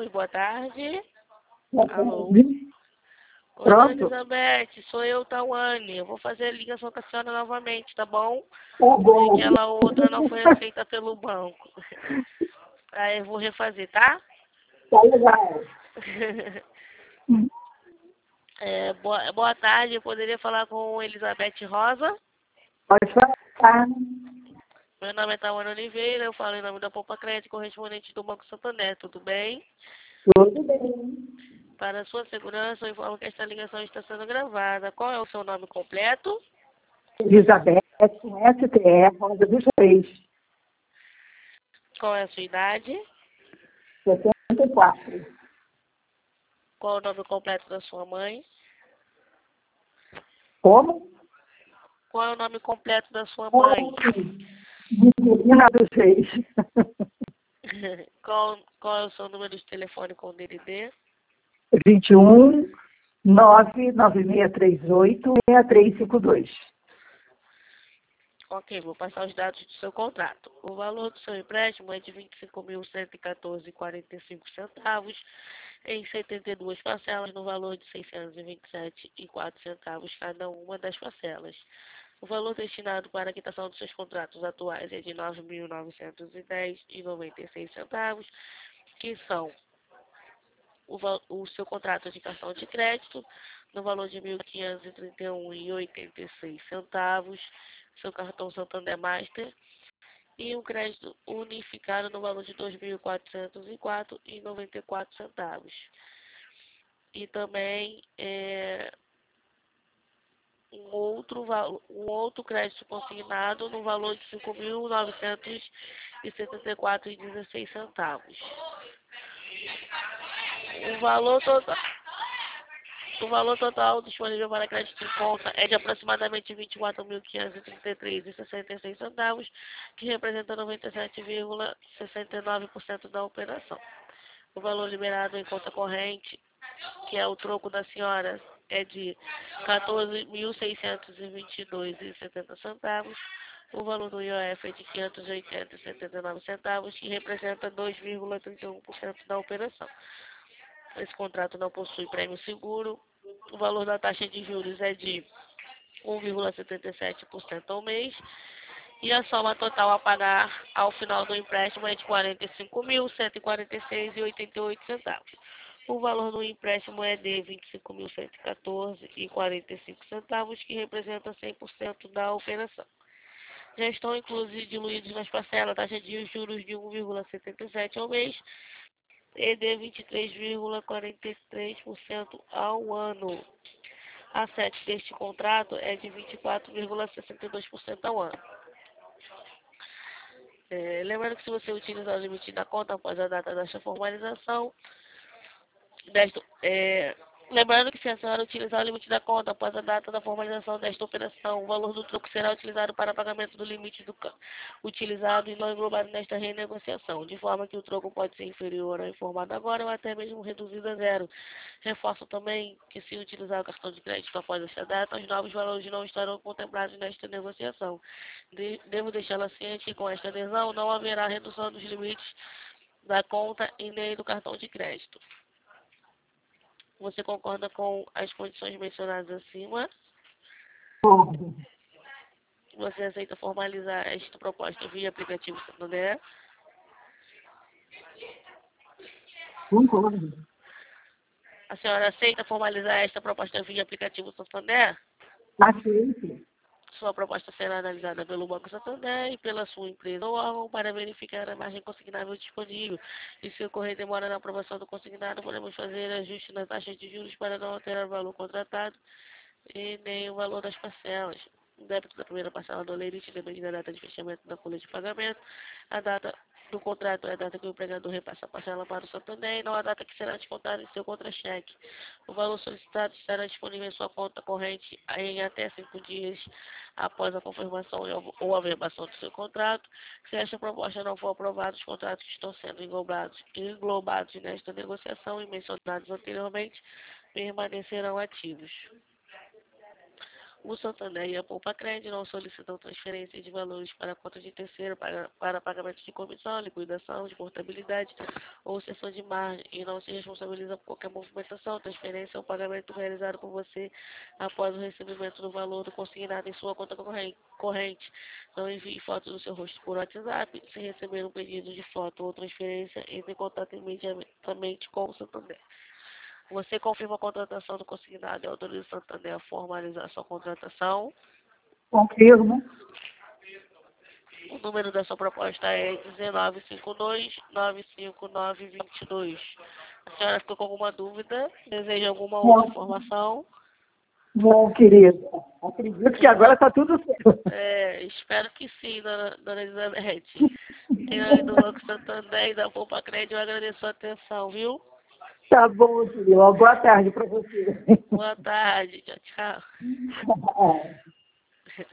Oi, boa tarde. Alô? Oi, Oi, dona pronto? Elizabeth, sou eu, Tawane. Eu vou fazer a ligação com a senhora novamente, tá bom? Tá bom. Aquela outra não foi aceita pelo banco. Aí eu vou refazer, tá? Tá legal. Boa tarde, eu poderia falar com Elizabeth Rosa? Pode falar. Meu nome é Tawane Oliveira, eu falo em nome da Poupa Crédito, correspondente do Banco Santander, tudo bem? Tudo bem. Para a sua segurança, eu informo que esta ligação está sendo gravada. Qual é o seu nome completo? Elizabeth, com STE, Rosa dos Reis, Qual é a sua idade? 74. Qual é o nome completo da sua mãe? Como? Qual é o nome completo da sua mãe? Menina dos Reis. Qual é o seu número de telefone com o DDD? 21 99638 6352. Ok, vou passar os dados do seu contrato. O valor do seu empréstimo é de R$ 25.114,45 em 72 parcelas, no valor de R$ 627,04 cada uma das parcelas. O valor destinado para a quitação dos seus contratos atuais é de R$ 9.910,96, que são o seu contrato de cartão de crédito no valor de R$ 1.531,86, seu cartão Santander Master e um crédito unificado no valor de R$ 2.404,94. E também um outro crédito consignado no valor de R$ 5.974,16. O valor total disponível para crédito em conta é de aproximadamente R$ 24.533,66, que representa 97,69% da operação. O valor liberado em conta corrente, que é o troco da senhora, é de R$ 14.622,70. O valor do IOF é de R$ 580,79, que representa 2,31% da operação. Esse contrato não possui prêmio seguro. O valor da taxa de juros é de 1,77% ao mês. E a soma total a pagar ao final do empréstimo é de R$ 45.146,88. O valor do empréstimo é de R$ 25.114,45, que representa 100% da operação. Já estão inclusos e diluídos nas parcelas taxa de juros de 1,77% ao mês e de 23,43% ao ano. A sete deste contrato é de 24,62% ao ano. Lembrando que se você utilizar o limite da conta após a data desta formalização, lembrando que se a senhora utilizar o limite da conta após a data da formalização desta operação, o valor do troco será utilizado para pagamento do limite utilizado e não englobado nesta renegociação, de forma que o troco pode ser inferior ao informado agora ou até mesmo reduzido a zero. Reforço também que se utilizar o cartão de crédito após esta data, os novos valores não estarão contemplados nesta negociação. Devo deixá-la ciente que com esta adesão não haverá redução dos limites da conta e nem do cartão de crédito. Você concorda com as condições mencionadas acima? Você aceita formalizar esta proposta via aplicativo Santander? Concordo. A senhora aceita formalizar esta proposta via aplicativo Santander? Aceito. Sua proposta será analisada pelo Banco Santander e pela sua empresa ou órgão para verificar a margem consignável disponível. E se ocorrer demora na aprovação do consignado, podemos fazer ajuste na taxa de juros para não alterar o valor contratado e nem o valor das parcelas. O débito da primeira parcela do lerite depende da data de fechamento da folha de pagamento. A data do contrato é a data que o empregador repassa a parcela para o Santander e não a data que será descontada em seu contra-cheque. O valor solicitado estará disponível em sua conta corrente em até 5 dias após a confirmação ou a verbação do seu contrato. Se esta proposta não for aprovada, os contratos que estão sendo englobados nesta negociação e mencionados anteriormente permanecerão ativos. O Santander e a Poupa Crédito não solicitam transferência de valores para conta de terceiro para pagamento de comissão, liquidação, de portabilidade ou cessão de margem e não se responsabiliza por qualquer movimentação, transferência ou pagamento realizado por você após o recebimento do valor do consignado em sua conta corrente. Não envie fotos do seu rosto por WhatsApp. Se receber um pedido de foto ou transferência, entre em contato imediatamente com o Santander. Você confirma a contratação do consignado e autoriza o Santander a formalizar sua contratação. Confirmo. O número da sua proposta é 1952-95922. A senhora ficou com alguma dúvida? Deseja alguma outra informação? Bom, querida, acredito que agora está tudo certo. Espero que sim, dona Elizabeth. Em nome do Banco Santander e da Poupa Crédito, eu agradeço a atenção, viu? Tá bom, querida. Boa tarde para você. Boa tarde. Tchau, tchau.